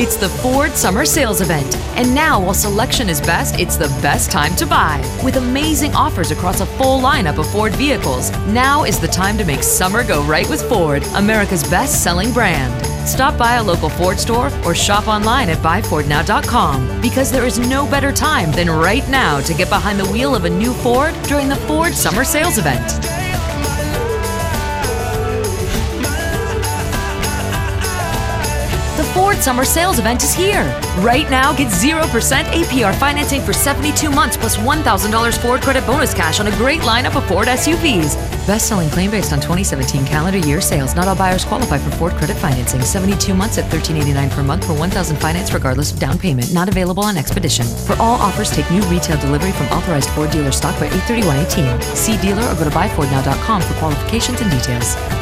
It's the Ford Summer Sales Event. And now, while selection is best, it's the best time to buy. With amazing offers across a full lineup of Ford vehicles, now is the time to make summer go right with Ford, America's best-selling brand. Stop by a local Ford store or shop online at buyfordnow.com, because there is no better time than right now to get behind the wheel of a new Ford during the Ford Summer Sales Event. The Ford Summer Sales Event is here. Right now, get 0% APR financing for 72 months plus $1,000 Ford Credit bonus cash on a great lineup of Ford SUVs. Best-selling claim based on 2017 calendar year sales. Not all buyers qualify for Ford Credit financing. 72 months at $1,389 per month for $1,000 finance regardless of down payment. Not available on Expedition. For all offers, take new retail delivery from authorized Ford dealer stock by 8/31/18. See dealer or go to buyfordnow.com for qualifications and details.